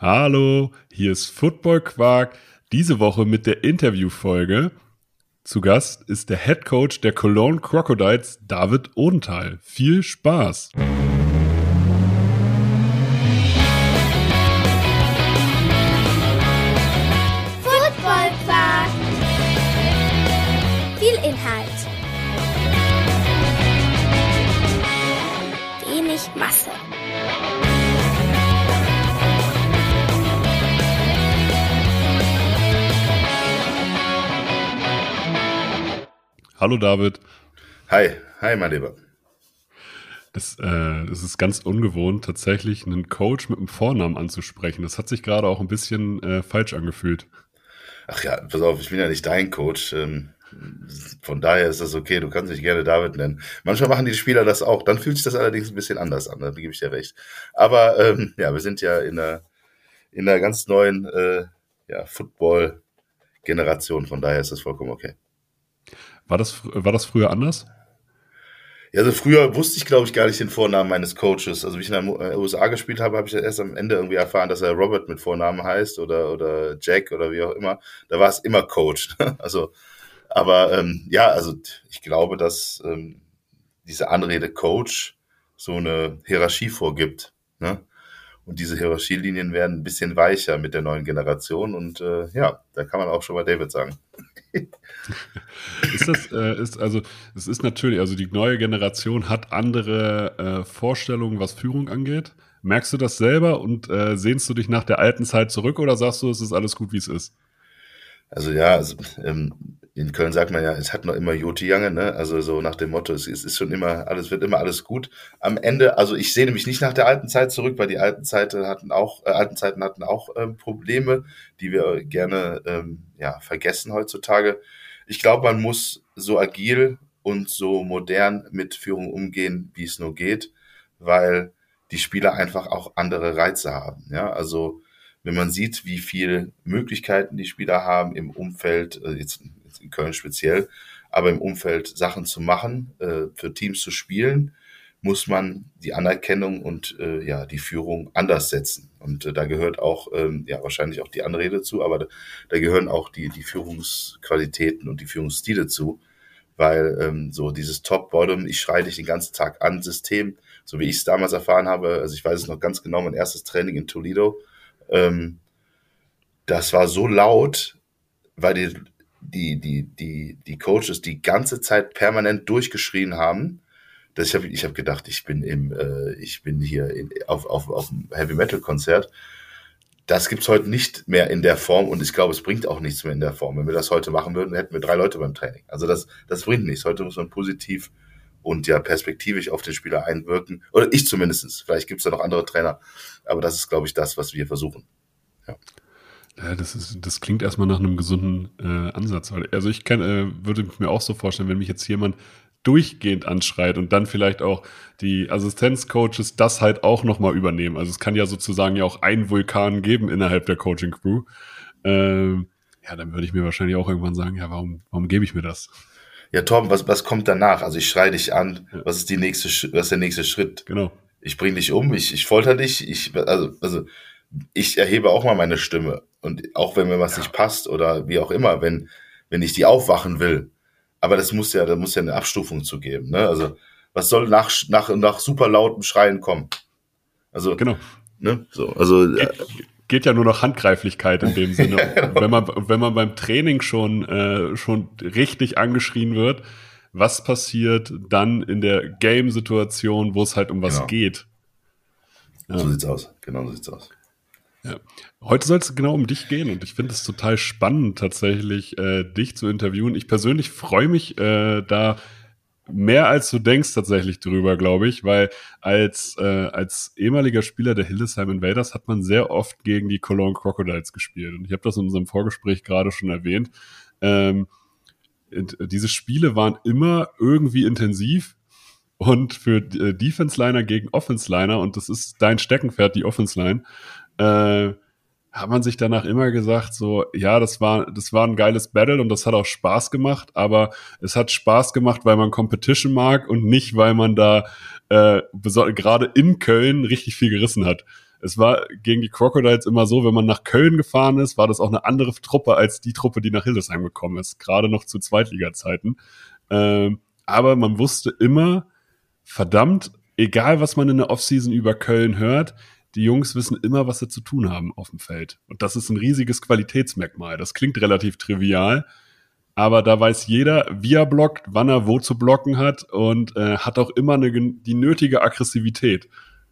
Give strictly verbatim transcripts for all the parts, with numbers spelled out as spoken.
Hallo, hier ist Football Quark. Diese Woche mit der Interviewfolge. Zu Gast ist der Head Coach der Cologne Crocodiles, David Odenthal. Viel Spaß! Football Quark. Viel Inhalt. Wenig Masse. Hallo David. Hi, hi mein Lieber. Das, äh, das ist ganz ungewohnt, tatsächlich einen Coach mit einem Vornamen anzusprechen. Das hat sich gerade auch ein bisschen äh, falsch angefühlt. Ach ja, pass auf, ich bin ja nicht dein Coach. Ähm, von daher ist das okay, du kannst mich gerne David nennen. Manchmal machen die Spieler das auch, dann fühlt sich das allerdings ein bisschen anders an, da gebe ich dir recht. Aber ähm, ja, wir sind ja in einer, in einer ganz neuen äh, ja, Football-Generation, von daher ist das vollkommen okay. War das, war das früher anders? Ja, also früher wusste ich, glaube ich, gar nicht den Vornamen meines Coaches. Also wie ich in den U S A gespielt habe, habe ich erst am Ende irgendwie erfahren, dass er Robert mit Vornamen heißt oder, oder Jack oder wie auch immer. Da war es immer Coach. Also, aber ähm, ja, also ich glaube, dass ähm, diese Anrede Coach so eine Hierarchie vorgibt. Ne? Und diese Hierarchielinien werden ein bisschen weicher mit der neuen Generation. Und äh, ja, da kann man auch schon mal David sagen. Ist das, äh, ist, also, es ist natürlich, also die neue Generation hat andere äh, Vorstellungen, was Führung angeht. Merkst du das selber und äh, sehnst du dich nach der alten Zeit zurück oder sagst du, es ist alles gut, wie es ist? Also ja, also, ähm, in Köln sagt man ja, es hat noch immer Joti Jange, ne? Also so nach dem Motto, es, es ist schon immer, alles wird immer alles gut. Am Ende, also ich sehne mich nicht nach der alten Zeit zurück, weil die alten Zeiten hatten auch, äh, alten Zeiten hatten auch ähm, Probleme, die wir gerne ähm, ja, vergessen heutzutage. Ich glaube, man muss so agil und so modern mit Führung umgehen, wie es nur geht, weil die Spieler einfach auch andere Reize haben. Ja, also wenn man sieht, wie viel Möglichkeiten die Spieler haben im Umfeld, jetzt, jetzt in Köln speziell, aber im Umfeld Sachen zu machen, äh, für Teams zu spielen, muss man die Anerkennung und äh, ja die Führung anders setzen. Und äh, da gehört auch ähm, ja wahrscheinlich auch die Anrede zu, aber da, da gehören auch die die Führungsqualitäten und die Führungsstile zu, weil ähm, so dieses Top-Bottom, ich schreie dich den ganzen Tag an, System, so wie ich es damals erfahren habe, also ich weiß es noch ganz genau, mein erstes Training in Toledo, ähm, das war so laut, weil die die die die die Coaches die ganze Zeit permanent durchgeschrien haben, dass ich habe ich habe gedacht, ich bin im äh, ich bin hier in, auf auf auf einem Heavy Metal Konzert. Das gibt's heute nicht mehr in der Form und ich glaube, es bringt auch nichts mehr in der Form. Wenn wir das heute machen würden, hätten wir drei Leute beim Training. Also das das bringt nichts. Heute muss man positiv und ja perspektivisch auf den Spieler einwirken. Oder ich zumindestens. Vielleicht gibt's da noch andere Trainer, aber das ist, glaube ich, das, was wir versuchen. Ja. Ja, das ist, das klingt erstmal nach einem gesunden äh, Ansatz. Also ich kann, äh, würde mir auch so vorstellen, wenn mich jetzt jemand durchgehend anschreit und dann vielleicht auch die Assistenzcoaches das halt auch nochmal übernehmen. Also es kann ja sozusagen ja auch einen Vulkan geben innerhalb der Coaching-Crew. Ähm, ja, dann würde ich mir wahrscheinlich auch irgendwann sagen, ja, warum, warum gebe ich mir das? Ja, Torben, was, was kommt danach? Also ich schreie dich an, Ja. was ist die nächste, was ist der nächste Schritt? Genau. Ich bring dich um, ich, ich folter dich, ich, also, also ich erhebe auch mal meine Stimme. Und auch wenn mir was nicht passt oder wie auch immer, wenn, wenn ich die aufwachen will. Aber das muss ja, da muss ja eine Abstufung zu geben, ne? Also, was soll nach, nach, nach super lautem Schreien kommen? Also, Genau. ne, so, also, Geht, geht ja nur noch Handgreiflichkeit in dem Sinne. Ja, genau. Wenn man, wenn man beim Training schon, äh, schon richtig angeschrien wird, was passiert dann in der Game-Situation, wo es halt um was Genau. geht? So sieht's aus. Genau so sieht's aus. Ja. Heute soll es genau um dich gehen und ich finde es total spannend, tatsächlich äh, dich zu interviewen. Ich persönlich freue mich äh, da mehr als du denkst tatsächlich drüber, glaube ich, weil als, äh, als ehemaliger Spieler der Hildesheim Invaders hat man sehr oft gegen die Cologne Crocodiles gespielt und ich habe das in unserem Vorgespräch gerade schon erwähnt. Ähm, diese Spiele waren immer irgendwie intensiv und für äh, Defense-Liner gegen Offense-Liner und das ist dein Steckenpferd, die Offense-Line, äh, hat man sich danach immer gesagt, so, ja, das war, das war ein geiles Battle und das hat auch Spaß gemacht, aber es hat Spaß gemacht, weil man Competition mag und nicht, weil man da äh, gerade in Köln richtig viel gerissen hat. es war gegen die Crocodiles immer so, wenn man nach Köln gefahren ist, war das auch eine andere Truppe als die Truppe, die nach Hildesheim gekommen ist, gerade noch zu Zweitliga-Zeiten. Ähm, aber man wusste immer, verdammt, egal was man in der Offseason über Köln hört, die Jungs wissen immer, was sie zu tun haben auf dem Feld. Und das ist ein riesiges Qualitätsmerkmal. Das klingt relativ trivial, aber da weiß jeder, wie er blockt, wann er wo zu blocken hat und äh, hat auch immer eine, die nötige Aggressivität.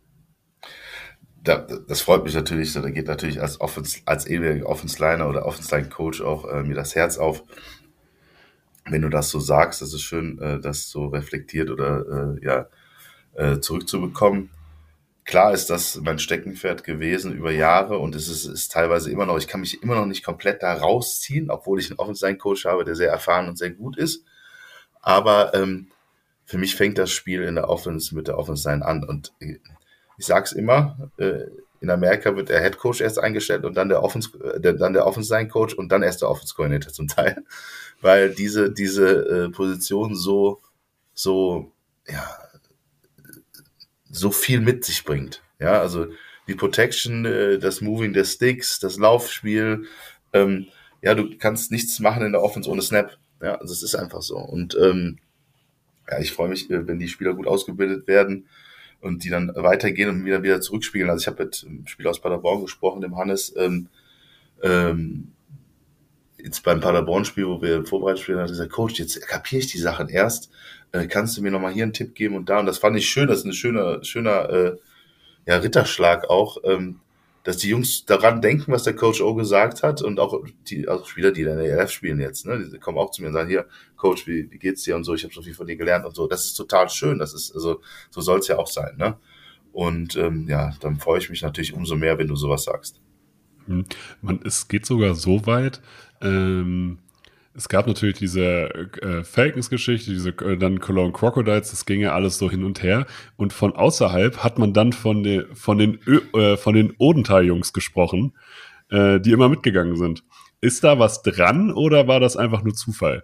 Da, das freut mich natürlich. Da geht natürlich als, Offens, als ehemaliger Offensliner oder Offensline-Coach auch äh, mir das Herz auf. Wenn du das so sagst, das ist schön, äh, das so reflektiert oder äh, ja äh, zurückzubekommen. Klar ist das mein Steckenpferd gewesen über Jahre und es ist, ist teilweise immer noch, ich kann mich immer noch nicht komplett da rausziehen, obwohl ich einen Offensive-Coach habe, der sehr erfahren und sehr gut ist. Aber ähm, für mich fängt das Spiel in der Offense mit der Offense-Line an. Und ich sag's immer, äh, in Amerika wird der Head-Coach erst eingestellt und dann der Offense, äh, dann der Offense-Line-Coach und dann erst der Offense-Coordinator zum Teil. Weil diese, diese äh, Position so, so, ja, so viel mit sich bringt. Ja, also die Protection, äh, das Moving der Sticks, das Laufspiel, ähm, ja, du kannst nichts machen in der Offense ohne Snap. Ja, also es ist einfach so. Und ähm, ja, ich freue mich, äh, wenn die Spieler gut ausgebildet werden und die dann weitergehen und wieder wieder zurückspielen. Also ich habe mit einem Spieler aus Paderborn gesprochen, dem Hannes, ähm, ähm, jetzt beim Paderborn-Spiel, wo wir vorbereitet spielen, hat er gesagt, Coach, jetzt kapiere ich die Sachen erst. Äh, kannst du mir nochmal hier einen Tipp geben und da? Und das fand ich schön, das ist ein schöner, schöner äh, ja, Ritterschlag auch, ähm, dass die Jungs daran denken, was der Coach O gesagt hat und auch die also Spieler, die in der E L F spielen jetzt, ne, die kommen auch zu mir und sagen, hier, Coach, wie, wie geht's dir und so, ich habe so viel von dir gelernt und so. Das ist total schön, das ist, also so soll es ja auch sein, ne? Und ähm, ja, dann freue ich mich natürlich umso mehr, wenn du sowas sagst. Man, es geht sogar so weit, ähm, es gab natürlich diese äh, Falcons-Geschichte, diese äh, dann Cologne Crocodiles, das ging ja alles so hin und her. Und von außerhalb hat man dann von, de, von den, Ö, äh, von den Odenthal-Jungs gesprochen, äh, die immer mitgegangen sind. Ist da was dran oder war das einfach nur Zufall?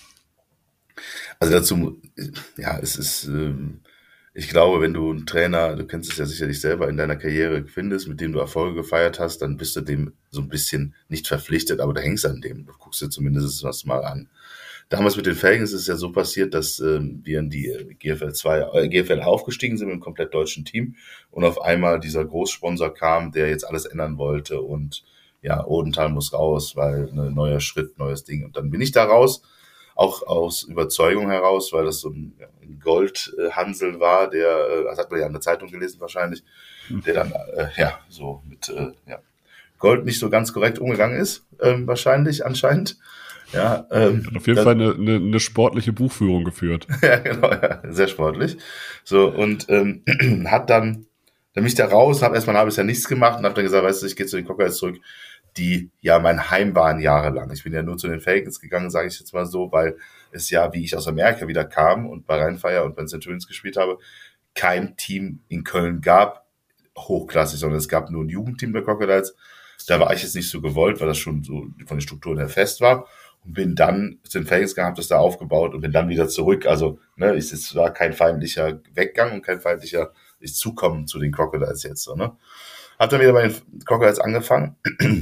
Also dazu, ja, es ist, ähm, ich glaube, wenn du einen Trainer, du kennst es ja sicherlich selber, in deiner Karriere findest, mit dem du Erfolge gefeiert hast, dann bist du dem so ein bisschen nicht verpflichtet, aber du hängst an dem. Du guckst dir zumindest was mal an. Damals mit den Falcons ist es ja so passiert, dass ähm, wir in die G F L zwei, äh, G F L aufgestiegen sind mit einem komplett deutschen Team und auf einmal dieser Großsponsor kam, der jetzt alles ändern wollte und ja, Odenthal muss raus, weil ein neuer Schritt, neues Ding. Und dann bin ich da raus, auch aus Überzeugung heraus, weil das so ein, ja, ein Goldhansel war, der, das hat man ja in der Zeitung gelesen wahrscheinlich, der dann äh, ja so mit äh, ja, Gold nicht so ganz korrekt umgegangen ist, ähm, wahrscheinlich anscheinend. Ja, ähm, hat auf jeden das, Fall eine, eine, eine sportliche Buchführung geführt. Ja, genau, ja, sehr sportlich. So und ähm, hat dann, dann bin ich da raus, habe erstmal ein halbes Jahr nichts gemacht und habe dann gesagt, weißt du, ich gehe zu den Crocodiles zurück, die ja mein Heim waren jahrelang. Ich bin ja nur zu den Falcons gegangen, sage ich jetzt mal so, weil es ja, wie ich aus Amerika wieder kam und bei Rheinfire und bei Centurions gespielt habe, kein Team in Köln gab, hochklassig, sondern es gab nur ein Jugendteam der Crocodiles. Da war ich jetzt nicht so gewollt, weil das schon so von den Strukturen her fest war. Und bin dann zu den Falcons gehabt, das da aufgebaut und bin dann wieder zurück. Also, ne, es war kein feindlicher Weggang und kein feindlicher ist Zukommen zu den Crocodiles jetzt, so, ne. Hab dann wieder bei den Crocodiles angefangen.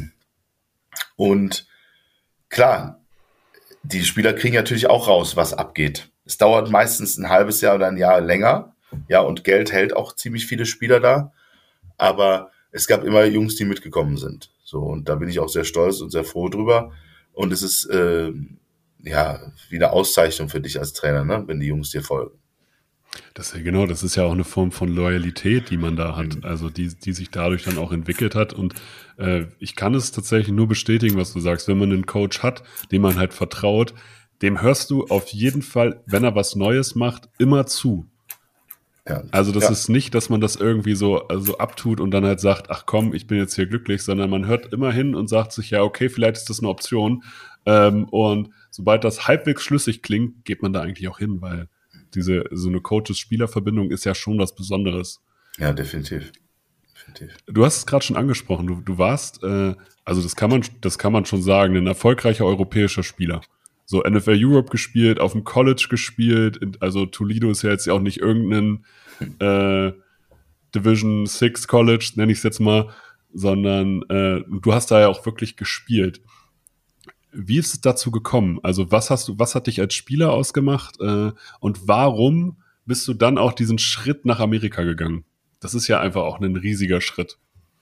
Und klar, die Spieler kriegen natürlich auch raus, was abgeht. Es dauert meistens ein halbes Jahr oder ein Jahr länger. Ja, und Geld hält auch ziemlich viele Spieler da. Aber es gab immer Jungs, die mitgekommen sind. So, und da bin ich auch sehr stolz und sehr froh drüber. Und es ist, äh, ja, wie eine Auszeichnung für dich als Trainer, ne, wenn die Jungs dir folgen. Das ist, genau, das ist ja auch eine Form von Loyalität, die man da hat, mhm. also die, die sich dadurch dann auch entwickelt hat. Und äh, ich kann es tatsächlich nur bestätigen, was du sagst. Wenn man einen Coach hat, dem man halt vertraut, dem hörst du auf jeden Fall, wenn er was Neues macht, immer zu. Ja. Also das ja. ist nicht, dass man das irgendwie so also abtut und dann halt sagt, ach komm, ich bin jetzt hier glücklich, sondern man hört immer hin und sagt sich, ja, okay, vielleicht ist das eine Option. Ähm, und sobald das halbwegs schlüssig klingt, geht man da eigentlich auch hin, weil diese so eine Coaches-Spieler-Verbindung ist ja schon was Besonderes. Ja, definitiv. definitiv. Du hast es gerade schon angesprochen. Du, du warst, äh, also das kann man, das kann man schon sagen, ein erfolgreicher europäischer Spieler. So N F L Europe gespielt, auf dem College gespielt. Also Toledo ist ja jetzt auch nicht irgendein, äh, Division Six College, nenne ich es jetzt mal, sondern äh, du hast da ja auch wirklich gespielt. Wie ist es dazu gekommen? Also was hast du, was hat dich als Spieler ausgemacht äh, und warum bist du dann auch diesen Schritt nach Amerika gegangen? Das ist ja einfach auch ein riesiger Schritt.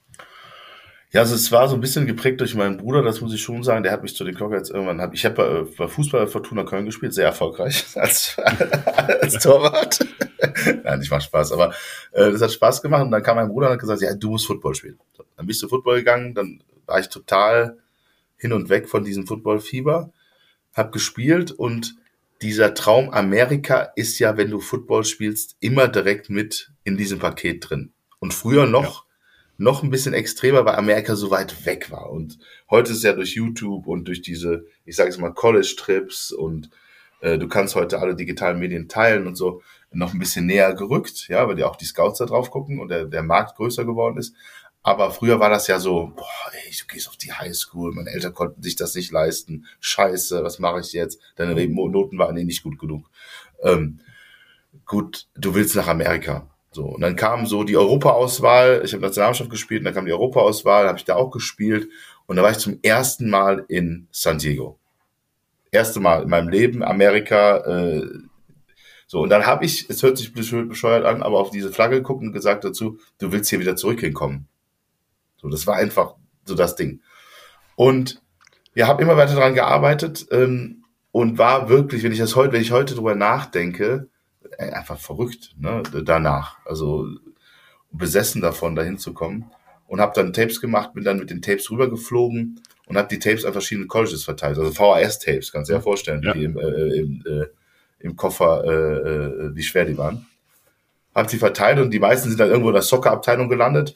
Ja, also es war so ein bisschen geprägt durch meinen Bruder, das muss ich schon sagen. Der hat mich zu den Cockheads irgendwann, hab, ich habe bei, bei Fußball Fortuna Köln gespielt, sehr erfolgreich als, als Torwart. Nein, ich mach Spaß, aber äh, das hat Spaß gemacht und dann kam mein Bruder und hat gesagt, ja, du musst Football spielen. So, dann bist du Football gegangen, dann war ich total hin und weg von diesem Football-Fieber, hab gespielt und dieser Traum Amerika ist ja, wenn du Football spielst, immer direkt mit in diesem Paket drin. Und früher noch, ja. noch ein bisschen extremer, weil Amerika so weit weg war. Und heute ist es ja durch YouTube und durch diese, ich sage es mal, College-Trips und äh, du kannst heute alle digitalen Medien teilen und so, noch ein bisschen näher gerückt, ja, weil ja auch die Scouts da drauf gucken und der, der Markt größer geworden ist. Aber früher war das ja so, boah, ey, du gehst auf die Highschool, meine Eltern konnten sich das nicht leisten, scheiße, was mache ich jetzt? Deine Noten waren eh nicht gut genug. Ähm, gut, du willst nach Amerika. So, und dann kam so die Europa-Auswahl, ich habe Nationalmannschaft gespielt, und dann kam die Europa-Auswahl, habe ich da auch gespielt und da war ich zum ersten Mal in San Diego. Erste Mal in meinem Leben, Amerika, äh, so, und dann habe ich, es hört sich bescheuert an, aber auf diese Flagge geguckt und gesagt dazu, du willst hier wieder zurück hinkommen. So, das war einfach so das Ding. Und ja, habe immer weiter daran gearbeitet ähm, und war wirklich, wenn ich das heute, wenn ich heute drüber nachdenke, ey, einfach verrückt, ne, danach. Also besessen davon, dahin zu kommen. Und habe dann Tapes gemacht, bin dann mit den Tapes rübergeflogen und habe die Tapes an verschiedene Colleges verteilt. Also V H S-Tapes, kannst du dir ja vorstellen, ja. Die im, äh, im, äh, im Koffer, äh, wie schwer die waren. Hab sie verteilt und die meisten sind dann irgendwo in der Soccer-Abteilung gelandet.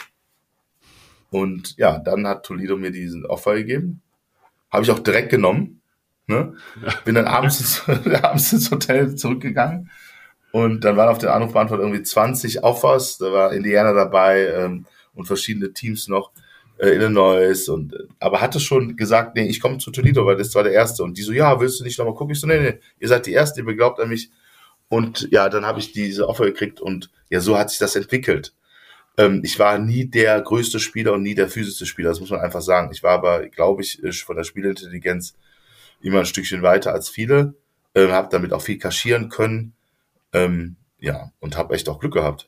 Und ja, dann hat Toledo mir diesen Offer gegeben. Habe ich auch direkt genommen. Ne? Bin dann abends ins, abends ins Hotel zurückgegangen. Und dann waren auf den Anrufbeantworter irgendwie zwanzig Offers. Da war Indiana dabei ähm, und verschiedene Teams noch. Äh, Illinois. Und, aber hatte schon gesagt, nee, ich komme zu Toledo, weil das war der Erste. Und die so, ja, willst du nicht nochmal gucken? Ich so, nee, nee, ihr seid die Erste, ihr beglaubt an mich. Und ja, dann habe ich diese Offer gekriegt und ja, so hat sich das entwickelt. Ich war nie der größte Spieler und nie der physischste Spieler, das muss man einfach sagen. Ich war aber, glaube ich, von der Spielintelligenz immer ein Stückchen weiter als viele, äh, habe damit auch viel kaschieren können, ähm, ja, und habe echt auch Glück gehabt.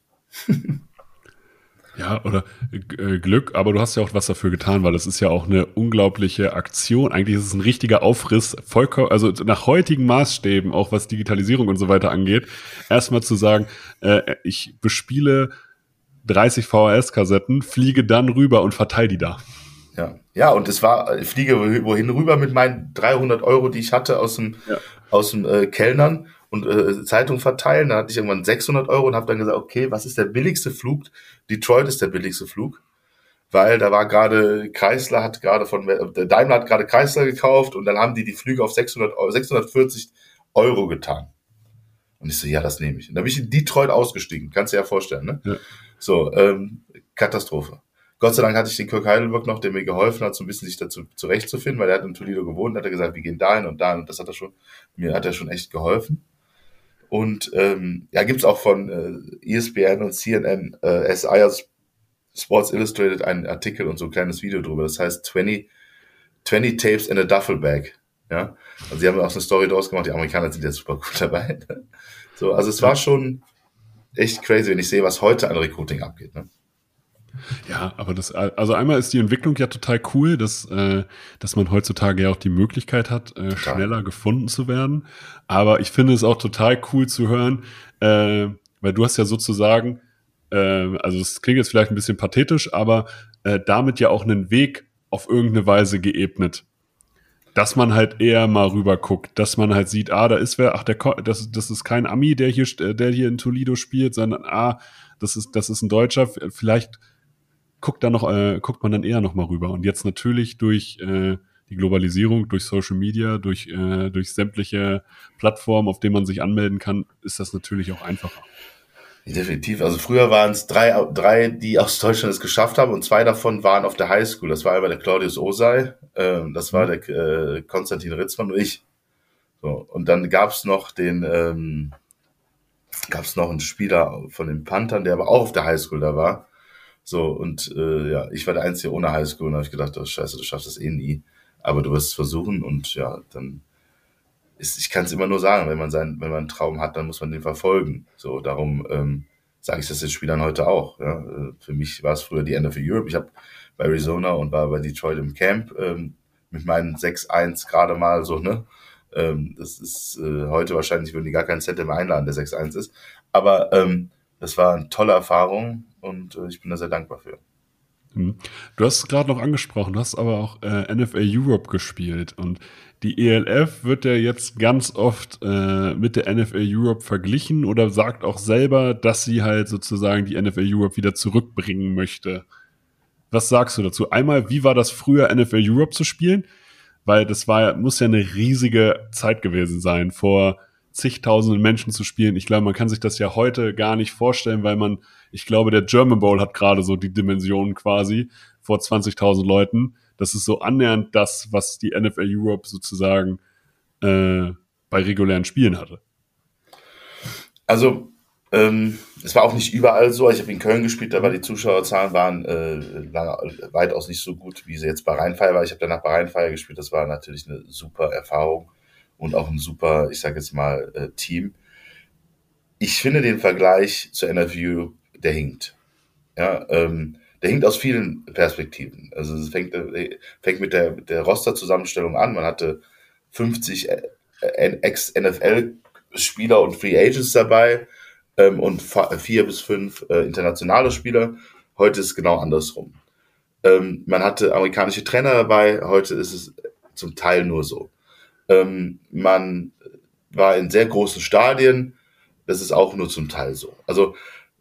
Ja, oder äh, Glück, aber du hast ja auch was dafür getan, weil das ist ja auch eine unglaubliche Aktion. Eigentlich ist es ein richtiger Aufriss, vollkommen, also nach heutigen Maßstäben, auch was Digitalisierung und so weiter angeht, erstmal zu sagen, äh, ich bespiele dreißig V H S-Kassetten, fliege dann rüber und verteile die da. Ja, ja, und es war, ich fliege wohin rüber mit meinen dreihundert Euro, die ich hatte aus dem, ja. aus dem äh, Kellnern und äh, Zeitung verteilen. Da hatte ich irgendwann sechshundert Euro und habe dann gesagt, okay, was ist der billigste Flug? Detroit ist der billigste Flug, weil da war gerade, Chrysler hat gerade von, der Daimler hat gerade Chrysler gekauft und dann haben die die Flüge auf sechshundert, sechshundertvierzig Euro getan. Und ich so, ja, das nehme ich. Und da bin ich in Detroit ausgestiegen, kannst du dir ja vorstellen, ne? Ja. So, ähm, Katastrophe. Gott sei Dank hatte ich den Kirk Heidelberg noch, der mir geholfen hat, so ein bisschen sich dazu zurechtzufinden, weil er hat in Toledo gewohnt, hat er gesagt, wir gehen dahin und dahin und das hat er schon, mir hat er schon echt geholfen. Und ähm, ja, gibt's auch von äh, E S P N und C N N, äh, S I, also Sports Illustrated, einen Artikel und so ein kleines Video drüber. Das heißt twenty, twenty Tapes in a Duffel Bag. Ja, also sie haben auch so eine Story draus gemacht, die Amerikaner sind ja super gut dabei. So, also es war schon echt crazy, wenn ich sehe, was heute an Recruiting abgeht, ne? Ja, aber das, also einmal ist die Entwicklung ja total cool, dass, äh, dass man heutzutage ja auch die Möglichkeit hat, äh, schneller gefunden zu werden. Aber ich finde es auch total cool zu hören, äh, weil du hast ja sozusagen, äh, also es klingt jetzt vielleicht ein bisschen pathetisch, aber äh, damit ja auch einen Weg auf irgendeine Weise geebnet. Dass man halt eher mal rüber guckt, dass man halt sieht, ah, da ist wer, ach, der, das, das ist kein Ami, der hier, der hier in Toledo spielt, sondern ah, das ist, das ist ein Deutscher, vielleicht guckt da noch, äh, guckt man dann eher noch mal rüber. Und jetzt natürlich durch äh, die Globalisierung, durch Social Media, durch, äh, durch sämtliche Plattformen, auf denen man sich anmelden kann, ist das natürlich auch einfacher. Definitiv. Also früher waren es drei, drei, die aus Deutschland es geschafft haben und zwei davon waren auf der Highschool. Das war einmal der Claudius Osei, äh, das war der äh, Konstantin Ritzmann und ich. So, und dann gab's noch den, ähm, gab es noch einen Spieler von den Panthern, der aber auch auf der Highschool da war. So, und äh, ja, ich war der Einzige ohne Highschool und da habe ich gedacht, oh scheiße, du schaffst das eh nie. Aber du wirst es versuchen und ja, dann ist, ich kann es immer nur sagen, wenn man sein, wenn man einen Traum hat, dann muss man den verfolgen. So, darum ähm, sage ich das den Spielern heute auch. Ja. Äh, Für mich war es früher die N F L Europe. Ich habe bei Arizona und war bei Detroit im Camp ähm, mit meinen sechs eins gerade mal so, ne? Ähm, das ist äh, heute wahrscheinlich, würden die gar keinen Cent mehr einladen, der sechs eins ist. Aber ähm, das war eine tolle Erfahrung und äh, ich bin da sehr dankbar für. Hm. Du hast es gerade noch angesprochen, du hast aber auch äh, N F L Europe gespielt und die E L F wird ja jetzt ganz oft äh, mit der N F L Europe verglichen oder sagt auch selber, dass sie halt sozusagen die N F L Europe wieder zurückbringen möchte. Was sagst du dazu? Einmal, wie war das früher, N F L Europe zu spielen? Weil das war, muss ja eine riesige Zeit gewesen sein, vor zigtausenden Menschen zu spielen. Ich glaube, man kann sich das ja heute gar nicht vorstellen, weil man, ich glaube, der German Bowl hat gerade so die Dimensionen quasi vor zwanzigtausend Leuten. Das ist so annähernd das, was die N F L Europe sozusagen äh, bei regulären Spielen hatte. Also, ähm, es war auch nicht überall so. Ich habe in Köln gespielt, da war die Zuschauerzahlen waren äh, lange, weitaus nicht so gut, wie sie jetzt bei Rheinfeier war. Ich habe danach bei Rheinfeier gespielt. Das war natürlich eine super Erfahrung und auch ein super, ich sage jetzt mal, äh, Team. Ich finde den Vergleich zur N F L, der hinkt. Ja, ähm, der hinkt aus vielen Perspektiven. Also es fängt, äh, fängt mit der, mit der Rosterzusammenstellung an. Man hatte fünfzig äh, Ex-N F L-Spieler und Free Agents dabei ähm, und fa- vier bis fünf äh, internationale Spieler. Heute ist es genau andersrum. Ähm, man hatte amerikanische Trainer dabei. Heute ist es zum Teil nur so. Ähm, man war in sehr großen Stadien. Das ist auch nur zum Teil so. Also,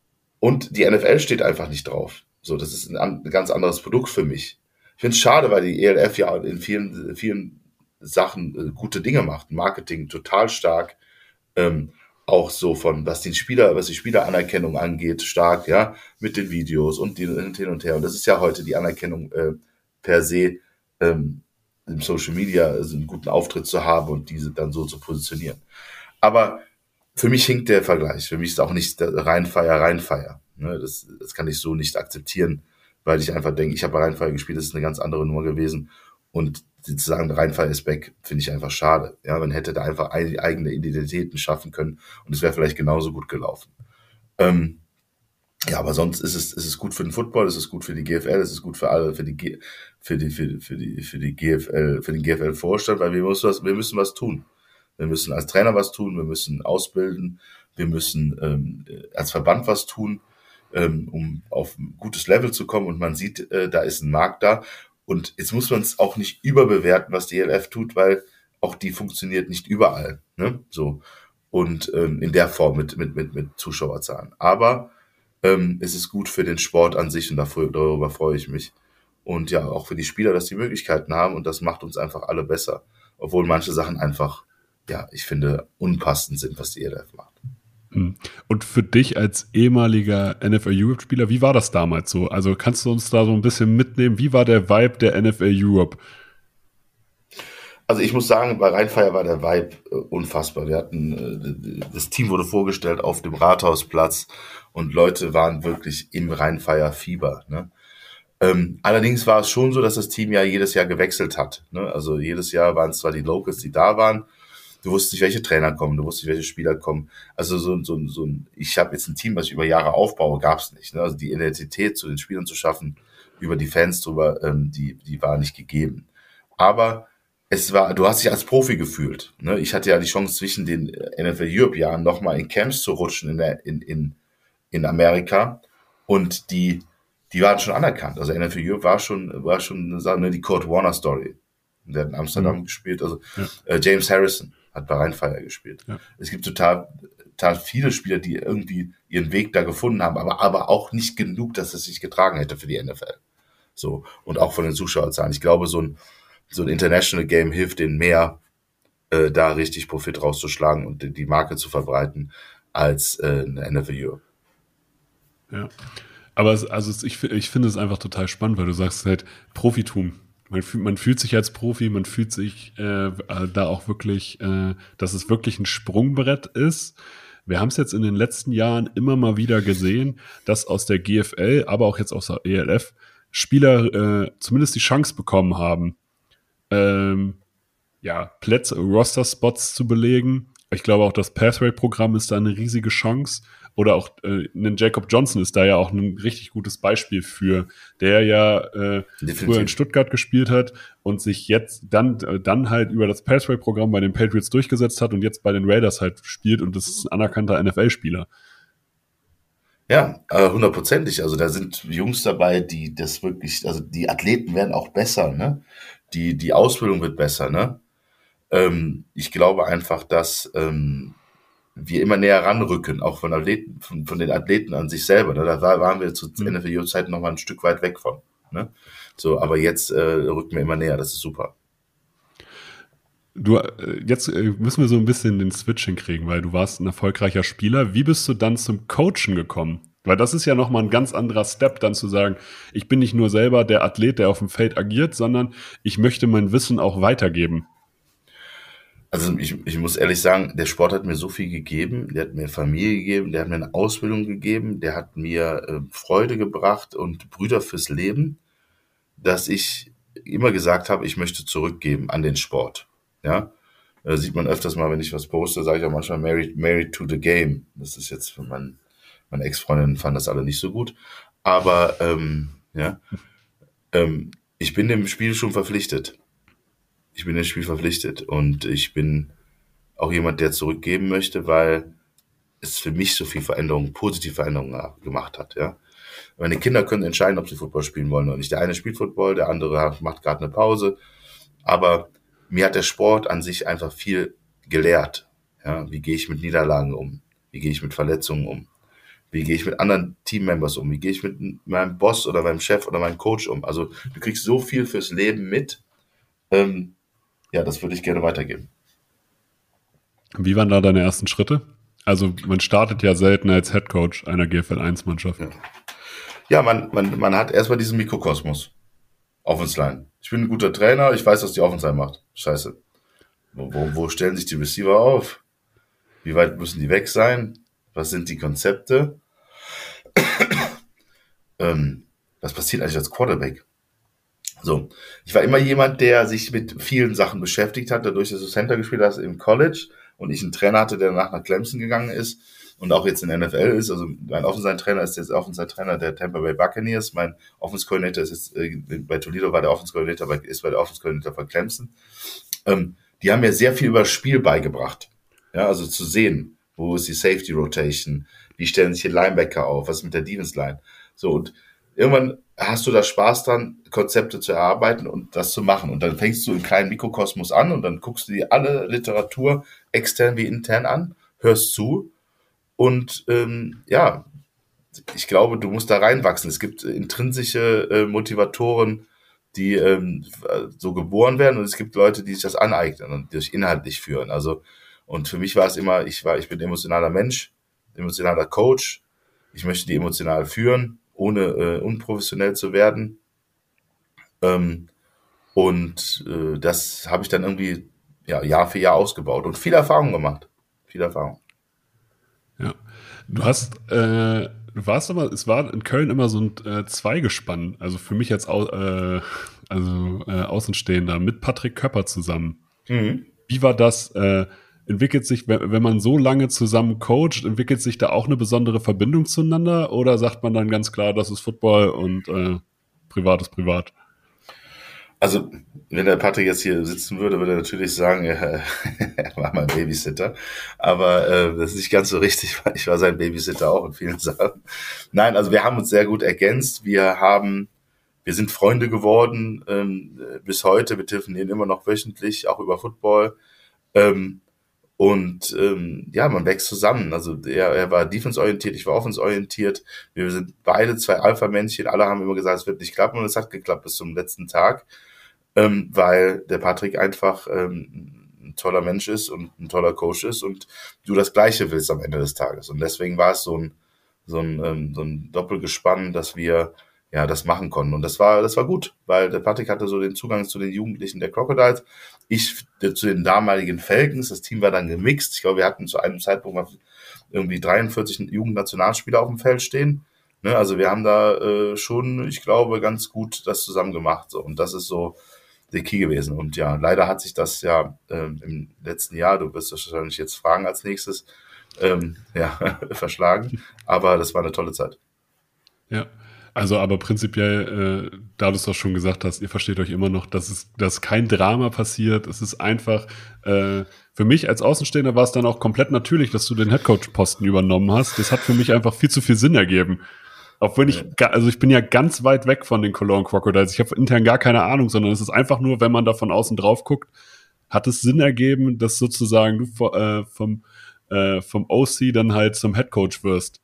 und die N F L steht einfach nicht drauf. So, das ist ein, an- ein ganz anderes Produkt für mich. Ich finde es schade, weil die E L F ja in vielen, vielen Sachen äh, gute Dinge macht. Marketing total stark. Ähm, auch so von, was die Spieler, was die Spieleranerkennung angeht, stark, ja, mit den Videos und die und hin und her. Und das ist ja heute die Anerkennung äh, per se, ähm, im Social Media also einen guten Auftritt zu haben und diese dann so zu positionieren. Aber für mich hinkt der Vergleich. Für mich ist auch nicht der Rheinfeier Rheinfeier. Ne, das, das kann ich so nicht akzeptieren, weil ich einfach denke, ich habe bei Rheinfeier gespielt, das ist eine ganz andere Nummer gewesen. Und zu sagen, Rheinfeier ist weg, finde ich einfach schade. Ja, man hätte da einfach ein- eigene Identitäten schaffen können und es wäre vielleicht genauso gut gelaufen. Ähm, ja, aber sonst ist es, ist es gut für den Football, es ist gut für die G F L, es ist gut für alle, für die, G, für die, für die, für die, für die G F L, für den G F L-Vorstand, weil wir müssen was, wir müssen was tun. Wir müssen als Trainer was tun, wir müssen ausbilden, wir müssen ähm, als Verband was tun, ähm, um auf ein gutes Level zu kommen. Und man sieht, äh, da ist ein Markt da. Und jetzt muss man es auch nicht überbewerten, was die E L F tut, weil auch die funktioniert nicht überall. Ne? So. Und ähm, in der Form mit, mit, mit, mit Zuschauerzahlen. Aber ähm, es ist gut für den Sport an sich und dafür, darüber freue ich mich. Und ja, auch für die Spieler, dass die Möglichkeiten haben und das macht uns einfach alle besser. Obwohl manche Sachen einfach, ja, ich finde, unpassend sind, was die E L F macht. Hm. Und für dich als ehemaliger N F L Europe-Spieler, wie war das damals so? Also kannst du uns da so ein bisschen mitnehmen? Wie war der Vibe der N F L Europe? Also ich muss sagen, bei Rheinfeier war der Vibe äh, unfassbar. Wir hatten, äh, das Team wurde vorgestellt auf dem Rathausplatz und Leute waren wirklich im Rheinfeier-Fieber. Ne? Ähm, allerdings war es schon so, dass das Team ja jedes Jahr gewechselt hat. Ne? Also jedes Jahr waren es zwar die Locals, die da waren. Du wusstest nicht, welche Trainer kommen, du wusstest nicht, welche Spieler kommen. Also so, so, so ein, ich habe jetzt ein Team, was ich über Jahre aufbaue, gab es nicht. Ne? Also die Identität zu den Spielern zu schaffen, über die Fans drüber, ähm, die, die war nicht gegeben. Aber es war, du hast dich als Profi gefühlt. Ne? Ich hatte ja die Chance, zwischen den N F L Europe Jahren nochmal in Camps zu rutschen in, der, in, in, in Amerika. Und die, die waren schon anerkannt. Also N F L Europe war schon, war schon, ne, die Kurt Warner Story. Der hat in Amsterdam mhm. gespielt. Also Ja. äh, James Harrison hat bei Rheinfeier gespielt. Ja. Es gibt total, total viele Spieler, die irgendwie ihren Weg da gefunden haben, aber, aber auch nicht genug, dass es sich getragen hätte für die N F L. So. Und auch von den Zuschauerzahlen. Ich glaube, so ein, so ein International Game hilft denen mehr, äh, da richtig Profit rauszuschlagen und die, die Marke zu verbreiten, als äh, eine N F L Europe. Ja. Aber es, also es, ich, ich finde es einfach total spannend, weil du sagst halt Profitum. Man fühlt, man fühlt sich als Profi, man fühlt sich äh, da auch wirklich, äh, dass es wirklich ein Sprungbrett ist. wir haben es jetzt in den letzten Jahren immer mal wieder gesehen, dass aus der G F L, aber auch jetzt aus der E L F Spieler äh, zumindest die Chance bekommen haben, ähm, ja, Plätze, Roster-Spots zu belegen. Ich glaube auch, das Pathway-Programm ist da eine riesige Chance. Oder auch äh, ein Jacob Johnson ist da ja auch ein richtig gutes Beispiel für, der ja äh, früher in Stuttgart gespielt hat und sich jetzt dann, äh, dann halt über das Pathway-Programm bei den Patriots durchgesetzt hat und jetzt bei den Raiders halt spielt und das ist ein anerkannter N F L-Spieler. Ja, äh, hundertprozentig. Also da sind Jungs dabei, die das wirklich, also die Athleten werden auch besser, ne? Die, die Ausbildung wird besser, ne? Ähm, ich glaube einfach, dass ähm, wir immer näher ranrücken, auch von Athleten, von, von den Athleten an sich selber. Ne? Da war, waren wir zu Mhm. N F L-Zeiten noch mal ein Stück weit weg von. Ne? So, aber jetzt äh, rücken wir immer näher, das ist super. Du, äh, jetzt äh, müssen wir so ein bisschen den Switch hinkriegen, weil du warst ein erfolgreicher Spieler. Wie bist du dann zum Coachen gekommen? Weil das ist ja nochmal ein ganz anderer Step, dann zu sagen, ich bin nicht nur selber der Athlet, der auf dem Feld agiert, sondern ich möchte mein Wissen auch weitergeben. Also ich, ich muss ehrlich sagen, der Sport hat mir so viel gegeben, der hat mir Familie gegeben, der hat mir eine Ausbildung gegeben, der hat mir äh, Freude gebracht und Brüder fürs Leben, dass ich immer gesagt habe, ich möchte zurückgeben an den Sport. Ja, äh, sieht man öfters mal, wenn ich was poste, sage ich auch manchmal married, married to the game. Das ist jetzt für mein, meine Ex-Freundinnen fanden das alle nicht so gut, aber ähm, ja, ähm, ich bin dem Spiel schon verpflichtet. Ich bin dem Spiel verpflichtet und ich bin auch jemand, der zurückgeben möchte, weil es für mich so viel Veränderung, positive Veränderungen gemacht hat, ja. Meine Kinder können entscheiden, ob sie Football spielen wollen oder nicht. Der eine spielt Football, der andere macht gerade eine Pause. Aber mir hat der Sport an sich einfach viel gelehrt. Ja, wie gehe ich mit Niederlagen um? Wie gehe ich mit Verletzungen um? Wie gehe ich mit anderen Teammembers um? Wie gehe ich mit meinem Boss oder meinem Chef oder meinem Coach um? Also du kriegst so viel fürs Leben mit. Ähm, ja, das würde ich gerne weitergeben. Wie waren da deine ersten Schritte? Also man startet ja selten als Headcoach einer G F L eins Mannschaft. Ja, ja man, man, man hat erstmal diesen Mikrokosmos. Offense Line. Ich bin ein guter Trainer, ich weiß, was die Offense Line macht. Scheiße. Wo, wo, wo stellen sich die Receiver auf? Wie weit müssen die weg sein? Was sind die Konzepte? ähm, was passiert eigentlich als Quarterback? So, ich war immer jemand, der sich mit vielen Sachen beschäftigt hat, dadurch, dass du Center gespielt hast im College und ich einen Trainer hatte, der danach nach Clemson gegangen ist und auch jetzt in der N F L ist. Also mein Offensive-Trainer ist jetzt Offensive-Trainer der Tampa Bay Buccaneers. Mein Offense-Coordinator ist jetzt äh, bei Toledo, war der Offense-Coordinator, bei, ist bei der Offense-Coordinator von Clemson. Ähm, die haben mir sehr viel über das Spiel beigebracht. Ja, also zu sehen, wo ist die Safety-Rotation, wie stellen sich die Linebacker auf, was ist mit der Defense-Line. So, und irgendwann hast du da Spaß dran, Konzepte zu erarbeiten und das zu machen. Und dann fängst du im kleinen Mikrokosmos an und dann guckst du dir alle Literatur, extern wie intern an, hörst zu und ähm, ja, ich glaube, du musst da reinwachsen. Es gibt intrinsische äh, Motivatoren, die ähm, so geboren werden und es gibt Leute, die sich das aneignen und die sich inhaltlich führen. Also und für mich war es immer, ich war, ich bin emotionaler Mensch, emotionaler Coach. Ich möchte die emotional führen, ohne äh, unprofessionell zu werden. Ähm, und äh, das habe ich dann irgendwie ja, Jahr für Jahr ausgebaut und viel Erfahrung gemacht. Viel Erfahrung. Ja. Du hast, äh, du warst aber, es war in Köln immer so ein äh, Zweigespann, also für mich als Au äh, also, äh, Außenstehender mit Patrick Köpper zusammen. Mhm. Wie war das? Äh, entwickelt sich, wenn, wenn man so lange zusammen coacht, entwickelt sich da auch eine besondere Verbindung zueinander oder sagt man dann ganz klar, das ist Football und äh, privat ist privat? Also, wenn der Patrick jetzt hier sitzen würde, würde er natürlich sagen, er, er war mein Babysitter. Aber äh, das ist nicht ganz so richtig, weil ich war sein Babysitter auch in vielen Sachen. Nein, also wir haben uns sehr gut ergänzt. Wir haben, wir sind Freunde geworden ähm, bis heute. Wir telefonieren immer noch wöchentlich, auch über Football. Ähm, und ähm, ja, man wächst zusammen. Also er, er war defense-orientiert, ich war offense-orientiert. Wir sind beide zwei Alpha-Männchen. Alle haben immer gesagt, es wird nicht klappen und es hat geklappt bis zum letzten Tag. Ähm, weil der Patrick einfach ähm, ein toller Mensch ist und ein toller Coach ist und du das Gleiche willst am Ende des Tages. Und deswegen war es so ein, so ein, ähm, so ein Doppelgespann, dass wir ja das machen konnten. Und das war, das war gut, weil der Patrick hatte so den Zugang zu den Jugendlichen der Crocodiles, ich zu den damaligen Falcons. Das Team war dann gemixt. Ich glaube, wir hatten zu einem Zeitpunkt mal irgendwie dreiundvierzig Jugendnationalspieler auf dem Feld stehen. Ne, also wir haben da äh, schon, ich glaube, ganz gut das zusammen gemacht. So. Und das ist so der Key gewesen. Und ja, leider hat sich das ja ähm, im letzten Jahr, du wirst das wahrscheinlich jetzt fragen als nächstes, ähm, ja, verschlagen. Aber das war eine tolle Zeit. Ja, also aber prinzipiell, äh, da du es doch schon gesagt hast, ihr versteht euch immer noch, dass es, dass kein Drama passiert. Es ist einfach, äh, für mich als Außenstehender war es dann auch komplett natürlich, dass du den Headcoach-Posten übernommen hast. Das hat für mich einfach viel zu viel Sinn ergeben. Auch wenn ich, ga- also ich bin ja ganz weit weg von den Cologne Crocodiles. Ich habe intern gar keine Ahnung, sondern es ist einfach nur, wenn man da von außen drauf guckt, hat es Sinn ergeben, dass sozusagen du vo- äh, vom, äh, vom O C dann halt zum Headcoach wirst.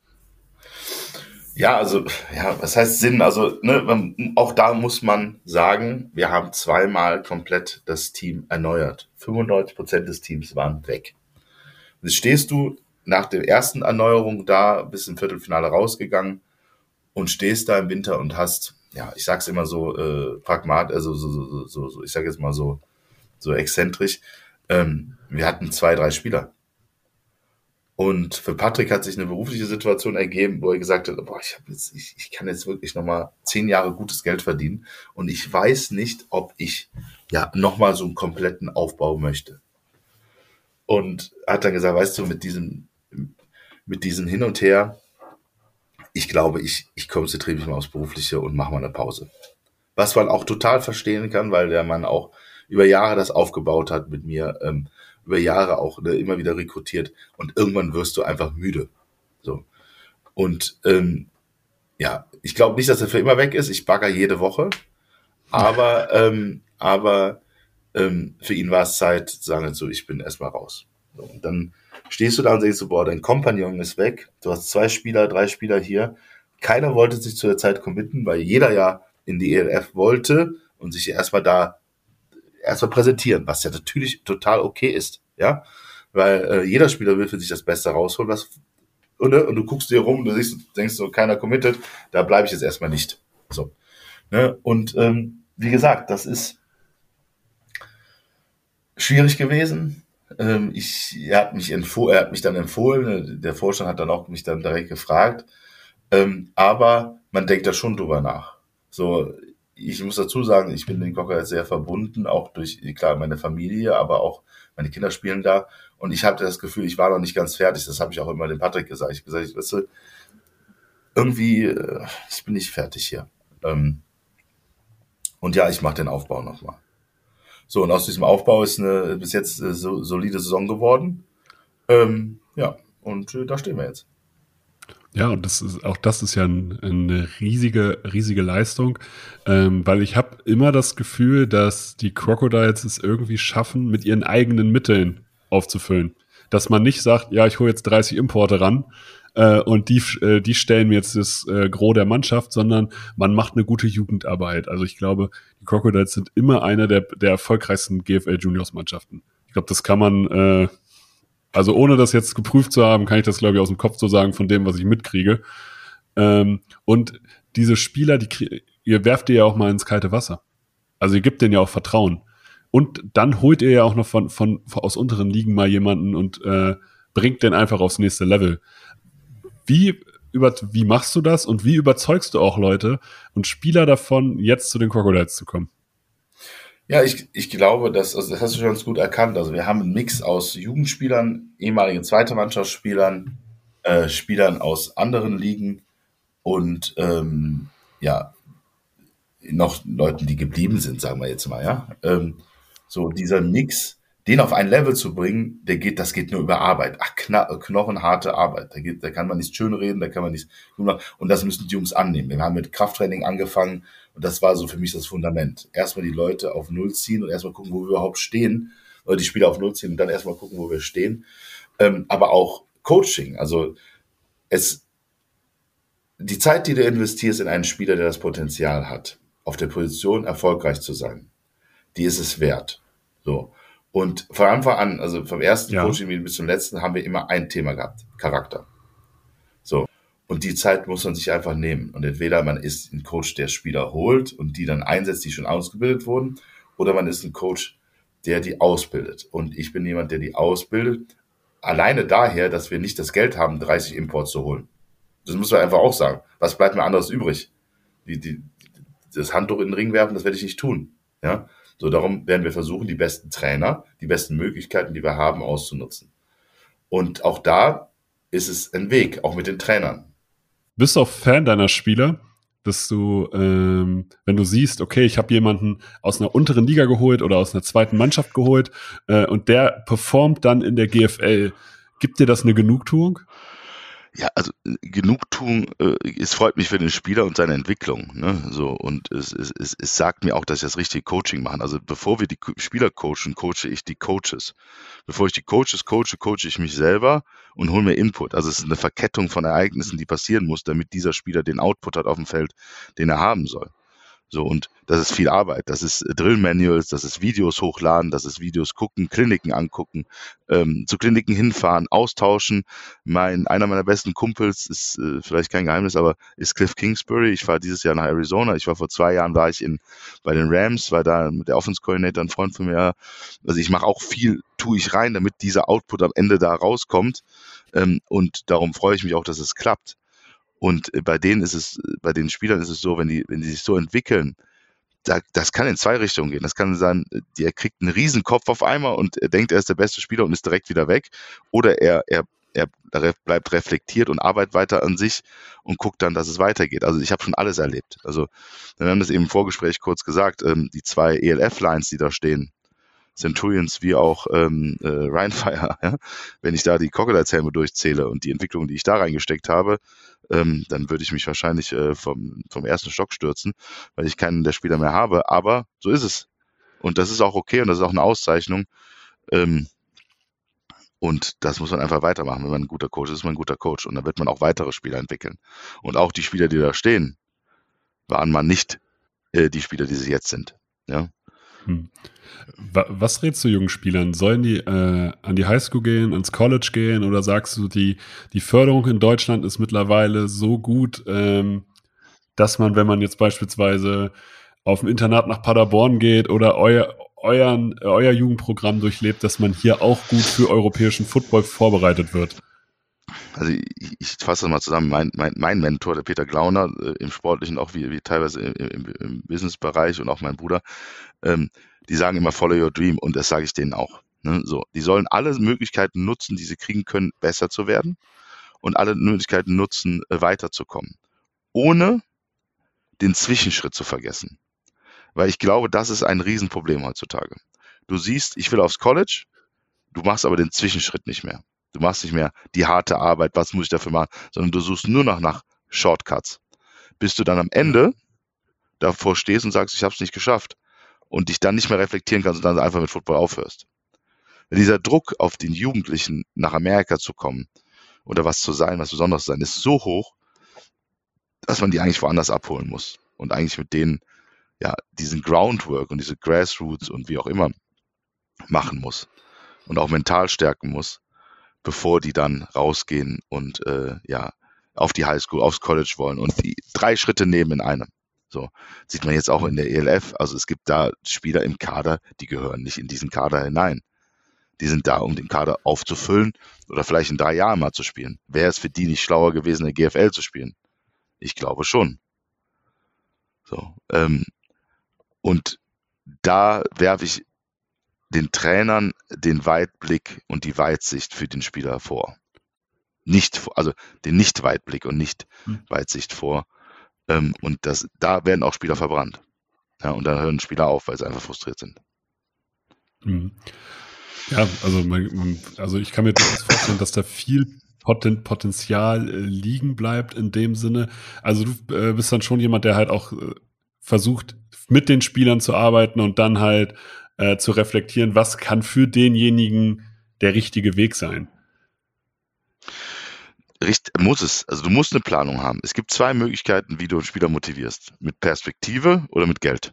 Ja, also, ja, was heißt Sinn? Also, ne, man, auch da muss man sagen, wir haben zweimal komplett das Team erneuert. fünfundneunzig Prozent des Teams waren weg. Jetzt stehst du nach der ersten Erneuerung da, bist im Viertelfinale rausgegangen und stehst da im Winter und hast, ja, ich sag's immer so, äh, pragmat, also so, so, so, so, ich sag jetzt mal so, so exzentrisch, ähm, wir hatten zwei, drei Spieler. Und für Patrick hat sich eine berufliche Situation ergeben, wo er gesagt hat, boah, ich, hab jetzt, ich, ich kann jetzt wirklich nochmal zehn Jahre gutes Geld verdienen und ich weiß nicht, ob ich ja nochmal so einen kompletten Aufbau möchte. Und hat dann gesagt, weißt du, mit diesem, mit diesem Hin und Her, ich glaube, ich, ich konzentriere mich mal aufs Berufliche und mache mal eine Pause. Was man auch total verstehen kann, weil der Mann auch über Jahre das aufgebaut hat mit mir, ähm, über Jahre auch ne, immer wieder rekrutiert und irgendwann wirst du einfach müde. So. Und ähm, ja, ich glaube nicht, dass er für immer weg ist. Ich bagger jede Woche. Aber, ähm, aber ähm, für ihn war es Zeit, zu sagen, so, ich bin erstmal raus. So, und dann stehst du da und denkst so, boah, dein Kompagnon ist weg. Du hast zwei Spieler, drei Spieler hier. Keiner wollte sich zu der Zeit committen, weil jeder ja in die E L F wollte und sich erstmal da erstmal präsentieren, was ja natürlich total okay ist, ja, weil äh, jeder Spieler will für sich das Beste rausholen, was und, und du guckst dir rum und du siehst, denkst so, keiner committed, da bleibe ich jetzt erstmal nicht, so, ne, und ähm, wie gesagt, das ist schwierig gewesen. Ähm, ich, er hat mich empfohlen, er hat mich dann empfohlen, der Vorstand hat dann auch mich dann direkt gefragt, ähm, aber man denkt da schon drüber nach, so. Ich muss dazu sagen, ich bin den Crocodiles sehr verbunden, auch durch, klar, meine Familie, aber auch meine Kinder spielen da. Und ich hatte das Gefühl, ich war noch nicht ganz fertig. Das habe ich auch immer dem Patrick gesagt. Ich habe gesagt, weißt du, irgendwie, äh, ich bin nicht fertig hier. Ähm, und ja, ich mache den Aufbau nochmal. So, und aus diesem Aufbau ist eine bis jetzt äh, so, solide Saison geworden. Ähm, ja, und äh, da stehen wir jetzt. Ja, und das ist, auch das ist ja ein, eine riesige, riesige Leistung, ähm, weil ich habe immer das Gefühl, dass die Crocodiles es irgendwie schaffen, mit ihren eigenen Mitteln aufzufüllen. Dass man nicht sagt, ja, ich hole jetzt dreißig Importe ran äh, und die, äh, die stellen mir jetzt das äh, Gros der Mannschaft, sondern man macht eine gute Jugendarbeit. Also ich glaube, die Crocodiles sind immer eine der, der erfolgreichsten G F L Juniors Mannschaften. Ich glaube, das kann man... Äh, Also ohne das jetzt geprüft zu haben, kann ich das, glaube ich, aus dem Kopf so sagen von dem, was ich mitkriege. Ähm, und diese Spieler, die ihr werft ihr ja auch mal ins kalte Wasser. Also ihr gebt denen ja auch Vertrauen. Und dann holt ihr ja auch noch von, von, von aus unteren Ligen mal jemanden und äh, bringt den einfach aufs nächste Level. Wie, über, wie machst du das und wie überzeugst du auch Leute und Spieler davon, jetzt zu den Crocodiles zu kommen? Ja, ich, ich glaube, dass, also das hast du schon ganz gut erkannt. Also wir haben einen Mix aus Jugendspielern, ehemaligen zweite Mannschaftsspielern, äh, Spielern aus anderen Ligen und ähm, ja, noch Leuten, die geblieben sind, sagen wir jetzt mal, ja. Ähm, so dieser Mix, den auf ein Level zu bringen, der geht, das geht nur über Arbeit. Ach, kna- knochenharte Arbeit. Da geht, da kann man nicht schön reden, da kann man nicht, und das müssen die Jungs annehmen. Wir haben mit Krafttraining angefangen und das war so für mich das Fundament. Erstmal die Leute auf Null ziehen und erstmal gucken, wo wir überhaupt stehen, oder die Spieler auf Null ziehen und dann erstmal gucken, wo wir stehen. Ähm, aber auch Coaching. Also es, die Zeit, die du investierst in einen Spieler, der das Potenzial hat, auf der Position erfolgreich zu sein, die ist es wert. So. Und von Anfang an, also vom ersten Ja. Coaching bis zum letzten, haben wir immer ein Thema gehabt: Charakter. So. Und die Zeit muss man sich einfach nehmen. Und entweder man ist ein Coach, der Spieler holt und die dann einsetzt, die schon ausgebildet wurden, oder man ist ein Coach, der die ausbildet. Und ich bin jemand, der die ausbildet alleine daher, dass wir nicht das Geld haben, dreißig Imports zu holen. Das muss man einfach auch sagen. Was bleibt mir anderes übrig? Die, die, das Handtuch in den Ring werfen, das werde ich nicht tun. Ja? So, darum werden wir versuchen, die besten Trainer, die besten Möglichkeiten, die wir haben, auszunutzen. Und auch da ist es ein Weg, auch mit den Trainern. Bist du auch Fan deiner Spieler, dass du, ähm, wenn du siehst, okay, ich habe jemanden aus einer unteren Liga geholt oder aus einer zweiten Mannschaft geholt äh, und der performt dann in der G F L, gibt dir das eine Genugtuung? Ja, also Genugtuung, äh, es freut mich für den Spieler und seine Entwicklung. Ne? So, und es, es, es, es sagt mir auch, dass ich das richtige Coaching mache. Also bevor wir die Spieler coachen, coache ich die Coaches. Bevor ich die Coaches coache, coache ich mich selber und hole mir Input. Also es ist eine Verkettung von Ereignissen, die passieren muss, damit dieser Spieler den Output hat auf dem Feld, den er haben soll. So, und das ist viel Arbeit. Das ist Drill-Manuals, das ist Videos hochladen, das ist Videos gucken, Kliniken angucken, ähm, zu Kliniken hinfahren, austauschen. Mein, einer meiner besten Kumpels ist, äh, vielleicht kein Geheimnis, aber ist Cliff Kingsbury. Ich fahre dieses Jahr nach Arizona. Ich war vor zwei Jahren, war ich in, bei den Rams, weil da mit der Offense-Coordinator ein Freund von mir. Also ich mache auch viel, tue ich rein, damit dieser Output am Ende da rauskommt. Ähm, und darum freue ich mich auch, dass es klappt. Und bei denen ist es, bei den Spielern ist es so, wenn die, wenn die sich so entwickeln, da, das kann in zwei Richtungen gehen. Das kann sein, der kriegt einen riesen Kopf auf einmal und er denkt, er ist der beste Spieler und ist direkt wieder weg. Oder er, er, er bleibt reflektiert und arbeitet weiter an sich und guckt dann, dass es weitergeht. Also ich habe schon alles erlebt. Also wir haben das eben im Vorgespräch kurz gesagt, die zwei E L F-Lines, die da stehen, Centurions wie auch ähm, äh, Rheinfire, ja? Wenn ich da die Crocodiles-Helme durchzähle und die Entwicklung, die ich da reingesteckt habe, ähm, dann würde ich mich wahrscheinlich äh, vom, vom ersten Stock stürzen, weil ich keinen der Spieler mehr habe. Aber so ist es. Und das ist auch okay und das ist auch eine Auszeichnung. Ähm, und das muss man einfach weitermachen. Wenn man ein guter Coach ist, ist man ein guter Coach. Und dann wird man auch weitere Spieler entwickeln. Und auch die Spieler, die da stehen, waren mal nicht äh, die Spieler, die sie jetzt sind. Ja. Hm. Was rätst du jungen Spielern? Sollen die äh, an die Highschool gehen, ins College gehen oder sagst du, die, die Förderung in Deutschland ist mittlerweile so gut, ähm, dass man, wenn man jetzt beispielsweise auf ein Internat nach Paderborn geht oder euer, euren, euer Jugendprogramm durchlebt, dass man hier auch gut für europäischen Football vorbereitet wird? Also ich, ich fasse das mal zusammen. Mein, mein, mein Mentor, der Peter Glauner, äh, im Sportlichen, auch wie, wie teilweise im, im, im Businessbereich und auch mein Bruder, ähm, die sagen immer follow your dream und das sage ich denen auch. Ne? So, die sollen alle Möglichkeiten nutzen, die sie kriegen können, besser zu werden und alle Möglichkeiten nutzen, äh, weiterzukommen, ohne den Zwischenschritt zu vergessen. Weil ich glaube, das ist ein Riesenproblem heutzutage. Du siehst, ich will aufs College, du machst aber den Zwischenschritt nicht mehr. Du machst nicht mehr die harte Arbeit, was muss ich dafür machen, sondern du suchst nur noch nach Shortcuts. Bis du dann am Ende davor stehst und sagst, ich habe es nicht geschafft und dich dann nicht mehr reflektieren kannst und dann einfach mit Football aufhörst. Wenn dieser Druck auf den Jugendlichen, nach Amerika zu kommen oder was zu sein, was Besonderes zu sein, ist so hoch, dass man die eigentlich woanders abholen muss und eigentlich mit denen ja diesen Groundwork und diese Grassroots und wie auch immer machen muss und auch mental stärken muss, bevor die dann rausgehen und äh, ja auf die Highschool, aufs College wollen und die drei Schritte nehmen in einem. So sieht man jetzt auch in der E L F. Also es gibt da Spieler im Kader, die gehören nicht in diesen Kader hinein. Die sind da, um den Kader aufzufüllen oder vielleicht in drei Jahren mal zu spielen. Wäre es für die nicht schlauer gewesen, in der G F L zu spielen? Ich glaube schon. So, ähm, und da werfe ich den Trainern den Weitblick und die Weitsicht für den Spieler vor. Nicht, also den Nicht-Weitblick und Nicht-Weitsicht vor. Ähm, und das, da werden auch Spieler verbrannt. Ja, und dann hören Spieler auf, weil sie einfach frustriert sind. Mhm. Ja, also, man, also ich kann mir durchaus vorstellen, dass da viel Poten- Potenzial äh, liegen bleibt in dem Sinne. Also du äh, bist dann schon jemand, der halt auch äh, versucht, mit den Spielern zu arbeiten und dann halt äh, zu reflektieren, was kann für denjenigen der richtige Weg sein. Richt, muss es. Also du musst eine Planung haben. Es gibt zwei Möglichkeiten, wie du einen Spieler motivierst. Mit Perspektive oder mit Geld.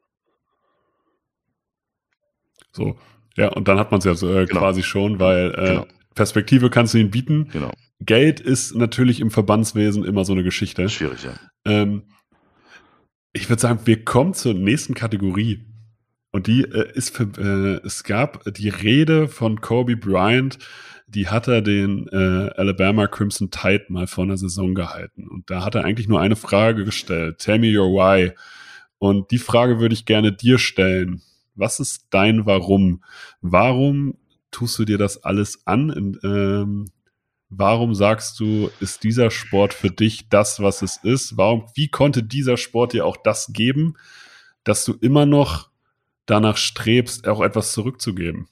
So, ja, und dann hat man es ja so, äh, Genau. quasi schon, weil äh, Genau. Perspektive kannst du ihnen bieten. Genau. Geld ist natürlich im Verbandswesen immer so eine Geschichte. Schwierig, ja. Ähm, ich würde sagen, wir kommen zur nächsten Kategorie. Und die äh, ist für, äh, es gab die Rede von Kobe Bryant, die hat er den äh, Alabama Crimson Tide mal vor einer Saison gehalten. Und da hat er eigentlich nur eine Frage gestellt. Tell me your why. Und die Frage würde ich gerne dir stellen. Was ist dein Warum? Warum tust du dir das alles an? Und, ähm, warum sagst du, ist dieser Sport für dich das, was es ist? Warum, wie konnte dieser Sport dir auch das geben, dass du immer noch danach strebst, auch etwas zurückzugeben?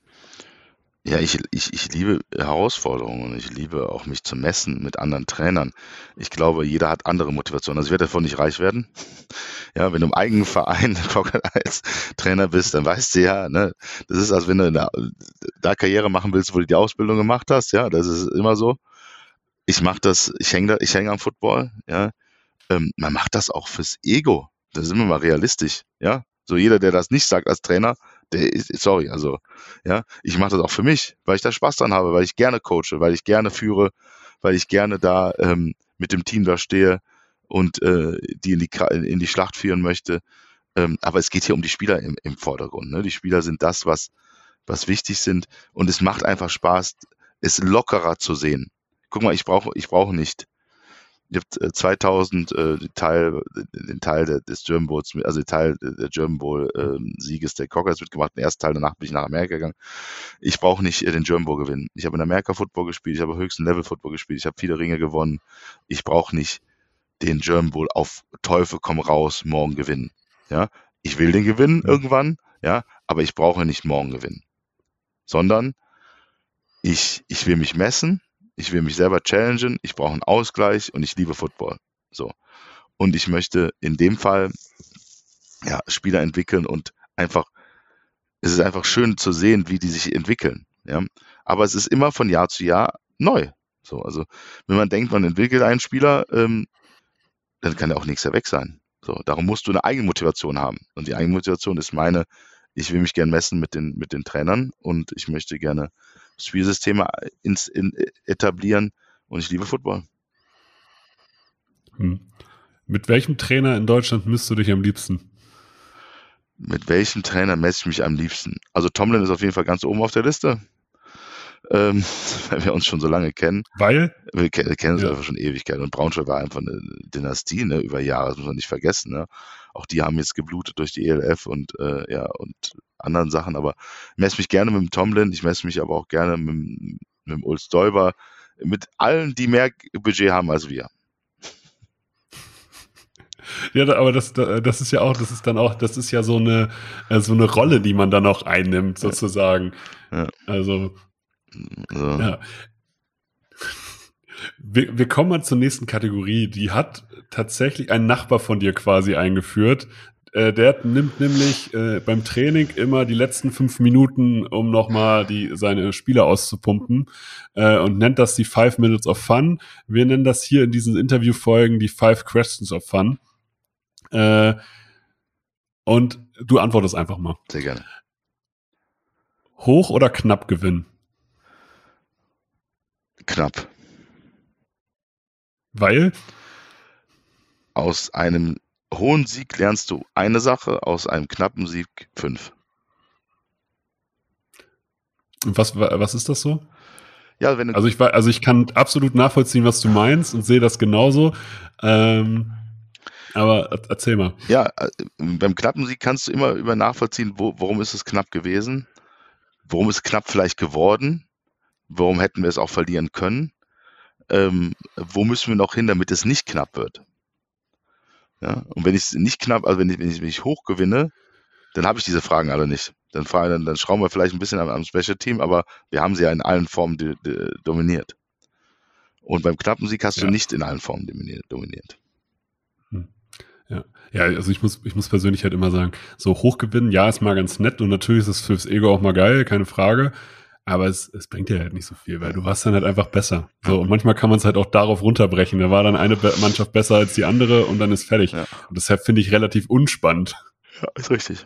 Ja, ich, ich, ich liebe Herausforderungen und ich liebe auch mich zu messen mit anderen Trainern. Ich glaube, jeder hat andere Motivationen. Also ich werde davon nicht reich werden. Ja, wenn du im eigenen Verein als Trainer bist, dann weißt du ja, ne, das ist, als wenn du da, da Karriere machen willst, wo du die Ausbildung gemacht hast. Ja, das ist immer so. Ich mache das, ich hänge da, ich hänge am Football. Ja, ähm, man macht das auch fürs Ego. Da sind wir mal realistisch. Ja, so jeder, der das nicht sagt als Trainer, der ist, sorry, also, ja, ich mache das auch für mich, weil ich da Spaß dran habe, weil ich gerne coache, weil ich gerne führe, weil ich gerne da ähm, mit dem Team da stehe und äh, die in die, in die Schlacht führen möchte. Ähm, aber es geht hier um die Spieler im, im Vordergrund. Ne? Die Spieler sind das, was, was wichtig sind und es macht einfach Spaß, es lockerer zu sehen. Guck mal, ich brauche ich brauche nicht Ich habe zweitausend äh, Teil, den Teil des German Bowls, also den Teil der German Bowl äh, Sieges der Cockers mitgemacht. Den ersten Teil, danach bin ich nach Amerika gegangen. Ich brauche nicht äh, den German Bowl gewinnen. Ich habe in Amerika Football gespielt, ich habe höchsten Level Football gespielt, ich habe viele Ringe gewonnen. Ich brauche nicht den German Bowl auf Teufel komm raus morgen gewinnen. Ja, ich will den gewinnen irgendwann, ja, aber ich brauche nicht morgen gewinnen, sondern ich ich will mich messen. Ich will mich selber challengen, ich brauche einen Ausgleich und ich liebe Football. So. Und ich möchte in dem Fall ja, Spieler entwickeln und einfach, es ist einfach schön zu sehen, wie die sich entwickeln. Ja. Aber es ist immer von Jahr zu Jahr neu. So, also wenn man denkt, man entwickelt einen Spieler, ähm, dann kann ja auch nächster weg sein. So, darum musst du eine Eigenmotivation haben. Und die Eigenmotivation ist meine, ich will mich gern messen mit den, mit den Trainern und ich möchte gerne Spielsysteme ins, in, etablieren und ich liebe Football. Hm. Mit welchem Trainer in Deutschland misst du dich am liebsten? Mit welchem Trainer messe ich mich am liebsten? Also Tomlin ist auf jeden Fall ganz oben auf der Liste, ähm, weil wir uns schon so lange kennen. Weil? Wir kennen, kennen uns ja. einfach schon Ewigkeit und Braunschweig war einfach eine Dynastie, ne, über Jahre, das muss man nicht vergessen. Ne? Auch die haben jetzt geblutet durch die E L F und äh, ja und anderen Sachen, aber ich messe mich gerne mit dem Tomlin, ich messe mich aber auch gerne mit, mit dem Ulf Däuber, mit allen, die mehr Budget haben als wir. Ja, aber das, das ist ja auch, das ist dann auch, das ist ja so eine, so eine Rolle, die man dann auch einnimmt, sozusagen. Ja. Also, so. Ja. Wir, wir kommen mal zur nächsten Kategorie. Die hat tatsächlich ein Nachbar von dir quasi eingeführt. Äh, der nimmt nämlich äh, beim Training immer die letzten fünf Minuten, um nochmal die seine Spieler auszupumpen äh, und nennt das die Five Minutes of Fun. Wir nennen das hier in diesen Interviewfolgen die Five Questions of Fun. Äh, und du antwortest einfach mal. Sehr gerne. Hoch oder knapp gewinnen? Knapp. Weil? Aus einem hohen Sieg lernst du eine Sache, aus einem knappen Sieg fünf. Was, was ist das so? Ja, wenn du also ich war, also ich kann absolut nachvollziehen, was du meinst und sehe das genauso. Ähm, aber erzähl mal. Ja, beim knappen Sieg kannst du immer über nachvollziehen, wo, warum ist es knapp gewesen, warum ist es knapp vielleicht geworden, warum hätten wir es auch verlieren können, ähm, wo müssen wir noch hin, damit es nicht knapp wird. Ja, und wenn ich es nicht knapp, also wenn ich, wenn ich, wenn ich hoch gewinne, dann habe ich diese Fragen alle nicht. Dann, dann, dann schrauben wir vielleicht ein bisschen am, am Special Team, aber wir haben sie ja in allen Formen de, de, dominiert. Und beim knappen Sieg hast ja. du nicht in allen Formen dominiert. Hm. Ja. ja, also ich muss, ich muss persönlich halt immer sagen, so hoch gewinnen, ja, ist mal ganz nett und natürlich ist es fürs Ego auch mal geil, keine Frage. Aber es, es bringt dir halt nicht so viel, weil du warst dann halt einfach besser. So, und manchmal kann man es halt auch darauf runterbrechen. Da war dann eine Be- Mannschaft besser als die andere und dann ist fertig. Ja. Und deshalb finde ich relativ unspannend. Ja, ist richtig.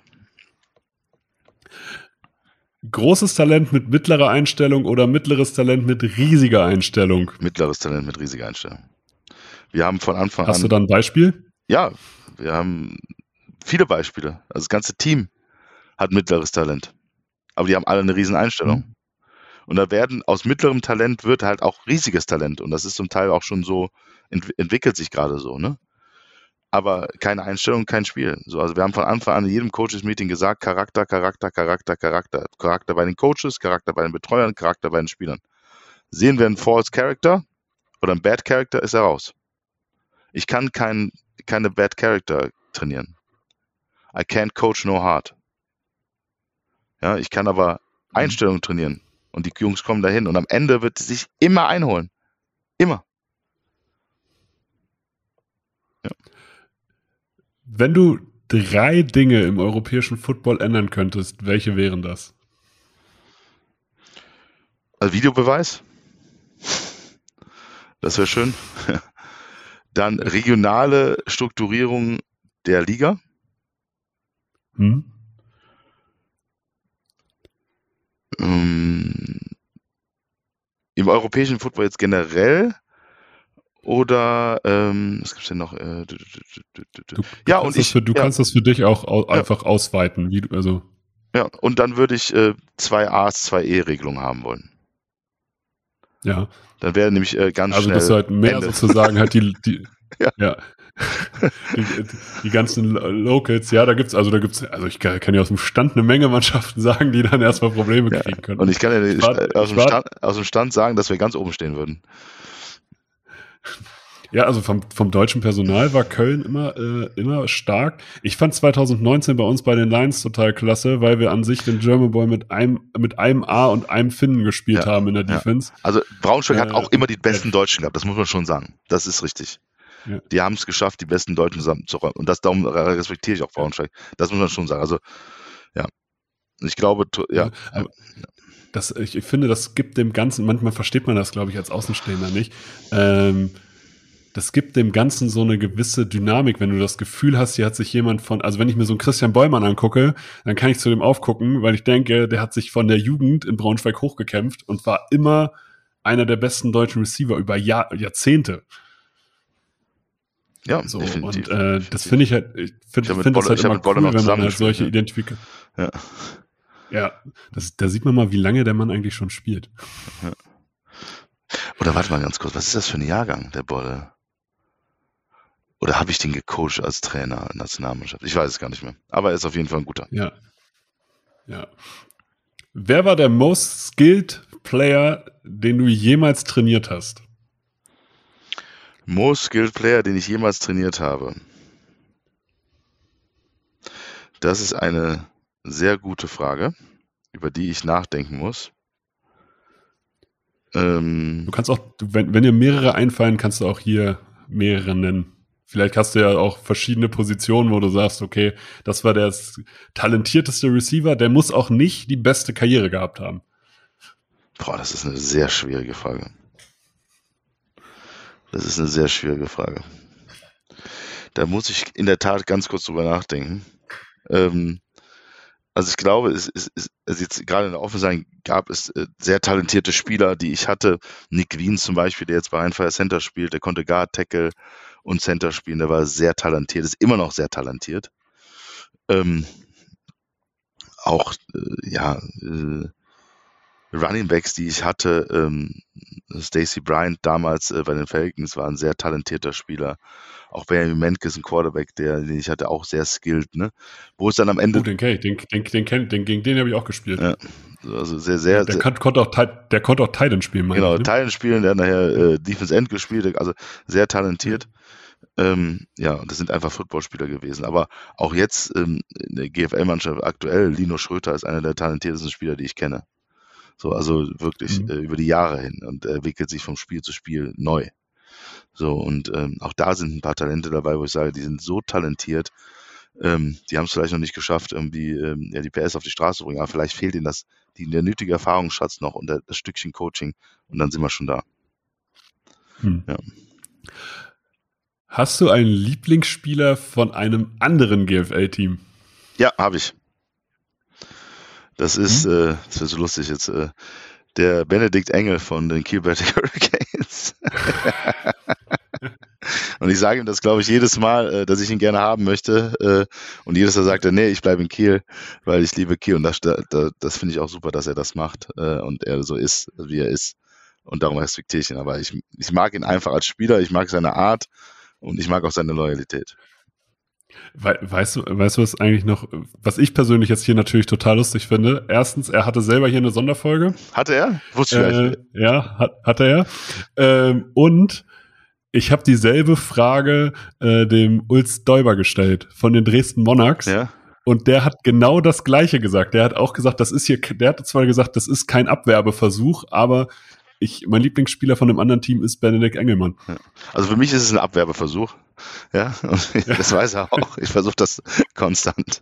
Großes Talent mit mittlerer Einstellung oder mittleres Talent mit riesiger Einstellung? Mittleres Talent mit riesiger Einstellung. Wir haben von Anfang an... Hast du da ein Beispiel? Ja, wir haben viele Beispiele. Also das ganze Team hat mittleres Talent. Aber die haben alle eine riesen Einstellung. Mhm. Und da werden aus mittlerem Talent wird halt auch riesiges Talent. Und das ist zum Teil auch schon so, ent entwickelt sich gerade so, ne? Aber keine Einstellung, kein Spiel. So, also wir haben von Anfang an in jedem Coaches-Meeting gesagt, Charakter, Charakter, Charakter, Charakter. Charakter bei den Coaches, Charakter bei den Betreuern, Charakter bei den Spielern. Sehen wir einen False Character oder einen Bad Character, ist er raus. Ich kann kein, keine Bad Character trainieren. I can't coach no hard. Ja, ich kann aber Einstellungen trainieren. Und die Jungs kommen dahin. Und am Ende wird es sich immer einholen. Immer. Ja. Wenn du drei Dinge im europäischen Football ändern könntest, welche wären das? Also Videobeweis. Das wäre schön. Dann regionale Strukturierung der Liga. Hm? Ähm, Im europäischen Football jetzt generell oder ähm, was gibt's denn noch? Äh, du, du, du, Du, ja, kannst und das ich, für, du ja, kannst das für dich auch au ja, einfach ausweiten. Wie du, also, ja, und dann würde ich äh, zwei A's, zwei E-Regelung haben wollen. ja. Dann wäre nämlich äh, ganz Also, dass du schnell halt mehr Ende. sozusagen halt die, die Ja. ja. Die, die ganzen Lo- Locals, ja, da gibt's, also da gibt's, also ich kann kann ja aus dem Stand eine Menge Mannschaften sagen, die dann erstmal Probleme Ja. kriegen können. Und ich kann ja Ich war, aus ich dem, war, Stand, aus dem Stand sagen, dass wir ganz oben stehen würden. ja, also vom, vom deutschen Personal war Köln immer, äh, immer stark. Ich fand zwanzig neunzehn bei uns bei den Lions total klasse, weil wir an sich den German Boy mit einem, mit einem A und einem Finnen gespielt Ja, haben in der ja. Defense. Also Braunschweig hat Äh, auch immer die ja, besten Deutschen gehabt, das muss man schon sagen. Das ist richtig. ja, Die haben es geschafft, die besten Deutschen zusammenzuräumen. Und das darum respektiere ich auch ja, Braunschweig. Das muss man schon sagen. Also, ja. Ich glaube, tu- ja. ja. Aber das, ich, ich finde, das gibt dem Ganzen, manchmal versteht man das, glaube ich, als Außenstehender nicht. Ähm, das gibt dem Ganzen so eine gewisse Dynamik, wenn du das Gefühl hast, hier hat sich jemand von, also wenn ich mir so einen Christian Beumann angucke, dann kann ich zu dem aufgucken, weil ich denke, der hat sich von der Jugend in Braunschweig hochgekämpft und war immer einer der besten deutschen Receiver über Jahr, Jahrzehnte. Ja, So, definitiv. und äh, das definitiv. finde ich halt, ich finde Ich habe mit find das Bolle, halt ich hab immer mit Bolle cool, noch wenn man halt zusammengespielt. solche Ja. Identifikationen. Ja. Ja, das, da sieht man mal, wie lange der Mann eigentlich schon spielt. Ja. Oder warte mal ganz kurz, was ist das für ein Jahrgang, der Bolle? Oder habe ich den gecoacht als Trainer in der Nationalmannschaft? Ich weiß es gar nicht mehr. Aber er ist auf jeden Fall ein guter. Ja, ja. Wer war der most skilled Player, den du jemals trainiert hast? Most skilled Player, den ich jemals trainiert habe. Das ist eine sehr gute Frage, über die ich nachdenken muss. Ähm, Du kannst auch, du, wenn, wenn dir mehrere einfallen, kannst du auch hier mehrere nennen. Vielleicht hast du ja auch verschiedene Positionen, wo du sagst, okay, das war der talentierteste Receiver, der muss auch nicht die beste Karriere gehabt haben. boah, das ist eine sehr schwierige Frage. Das ist eine sehr schwierige Frage. Da muss ich in der Tat ganz kurz drüber nachdenken. Ähm, also ich glaube, es ist, es, also jetzt gerade in der Offense gab es äh, sehr talentierte Spieler, die ich hatte. Nick Wiens zum Beispiel, der jetzt bei Rhein-Fire Center spielt, der konnte Guard, Tackle und Center spielen. Der war sehr talentiert, ist immer noch sehr talentiert. Ähm, auch, äh, ja, äh, Running Backs, die ich hatte, ähm, Stacey Bryant damals äh, bei den Falcons war ein sehr talentierter Spieler. Auch Benjamin Menke ist ein Quarterback, der, den ich hatte, auch sehr skilled, ne? Wo es dann am Ende. Oh, den kenn ich, den, den, den, kenn, den gegen den habe ich auch gespielt. Ja, also sehr, sehr, der, sehr kann, konnte auch, der konnte auch Titan spielen, meine genau, ich. Ne? Teilen spielen, der hat nachher äh, Defense End gespielt, also sehr talentiert. Ähm, ja, das sind einfach Footballspieler gewesen. Aber auch jetzt ähm, in der G F L-Mannschaft aktuell, Lino Schröter ist einer der talentiertesten Spieler, die ich kenne. So, also wirklich Mhm. äh, über die Jahre hin und er entwickelt sich vom Spiel zu Spiel neu. So, und ähm, auch da sind ein paar Talente dabei, wo ich sage, die sind so talentiert, ähm, die haben es vielleicht noch nicht geschafft, irgendwie ähm, ja, die P S auf die Straße zu bringen, aber vielleicht fehlt ihnen das, die, der nötige Erfahrungsschatz noch und der, das Stückchen Coaching und dann sind wir schon da. Hm. Ja. Hast du einen Lieblingsspieler von einem anderen G F L-Team? Ja, habe ich. Das ist, Hm? äh, das wird so lustig jetzt, äh, der Benedikt Engel von den Kiel Baltic Hurricanes. Und ich sage ihm das, glaube ich, jedes Mal, äh, dass ich ihn gerne haben möchte. Äh, und jedes Mal sagt er, nee, ich bleibe in Kiel, weil ich liebe Kiel. Und das, da, das finde ich auch super, dass er das macht äh, und er so ist, wie er ist. Und darum respektiere ich ihn. Aber ich, ich mag ihn einfach als Spieler, ich mag seine Art und ich mag auch seine Loyalität. We- Weißt du, weißt du, was eigentlich noch, was ich persönlich jetzt hier natürlich total lustig finde? Erstens, er hatte selber hier eine Sonderfolge. Hatte er? Wusste ich Äh, nicht. ja, hat, hat er ja. Ähm, und ich habe dieselbe Frage äh, dem Ulz Däuber gestellt von den Dresden Monarchs. Ja? Und der hat genau das Gleiche gesagt. Der hat auch gesagt, das ist hier, der hat zwar gesagt, das ist kein Abwerbeversuch, aber ich, mein Lieblingsspieler von dem anderen Team ist Benedikt Engelmann. Ja. Also für mich ist es ein Abwerbeversuch. Ja, und das weiß er auch. Ich versuche das konstant.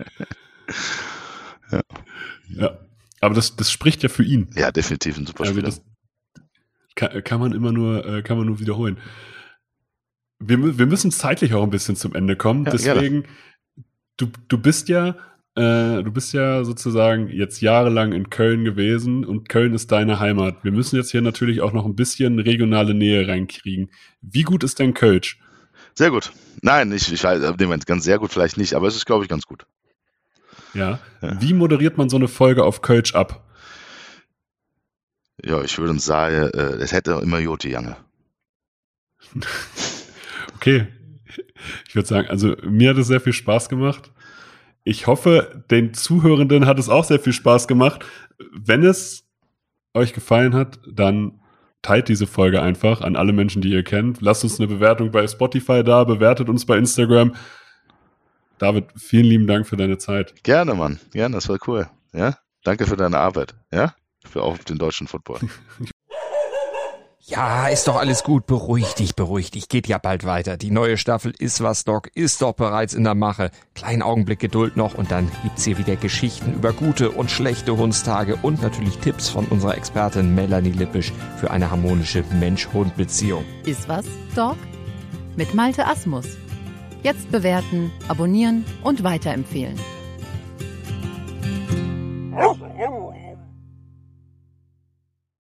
Ja. Ja. Aber das, das spricht ja für ihn. Ja, definitiv ein super Also Spieler. das kann, kann man immer nur, äh, kann man nur wiederholen. Wir, mü- wir müssen zeitlich auch ein bisschen zum Ende kommen. Ja, Deswegen, du, du bist ja, äh, du bist ja sozusagen jetzt jahrelang in Köln gewesen und Köln ist deine Heimat. Wir müssen jetzt hier natürlich auch noch ein bisschen regionale Nähe reinkriegen. Wie gut ist denn Kölsch? Sehr gut. Nein, ich, ich weiß, nee, ganz sehr gut vielleicht nicht, aber es ist, glaube ich, ganz gut. Ja. Ja. Wie moderiert man so eine Folge auf Kölsch ab? Ja, ich würde sagen, äh, es hätte immer Joti Jange. Okay. Ich würde sagen, also mir hat es sehr viel Spaß gemacht. Ich hoffe, den Zuhörenden hat es auch sehr viel Spaß gemacht. Wenn es euch gefallen hat, dann teilt diese Folge einfach an alle Menschen, die ihr kennt. Lasst uns eine Bewertung bei Spotify da, bewertet uns bei Instagram. David, vielen lieben Dank für deine Zeit. Gerne, Mann. Gerne, das war cool. Ja? Danke für deine Arbeit. Ja? Für auch den deutschen Football. Ja, ist doch alles gut. Beruhig dich, beruhig dich. Geht ja bald weiter. Die neue Staffel Ist was, Doc ist doch bereits in der Mache. Kleinen Augenblick Geduld noch und dann gibt's hier wieder Geschichten über gute und schlechte Hundstage und natürlich Tipps von unserer Expertin Melanie Lippisch für eine harmonische Mensch-Hund-Beziehung. Ist was, Dog? Mit Malte Asmus. Jetzt bewerten, abonnieren und weiterempfehlen.